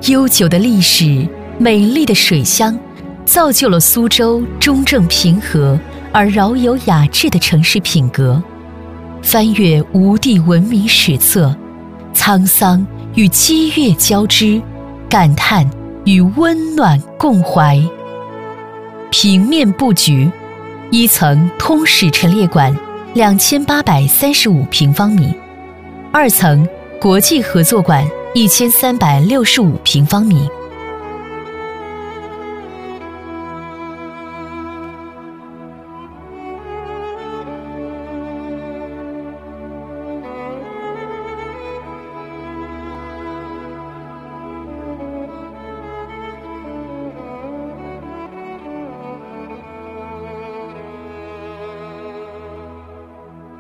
悠久的历史，美丽的水乡，造就了苏州中正平和而饶有雅致的城市品格。翻阅吴地文明史册，沧桑与激越交织，感叹与温暖共怀。平面布局：一层通史陈列馆2835平方米，二层国际合作馆1365平方米。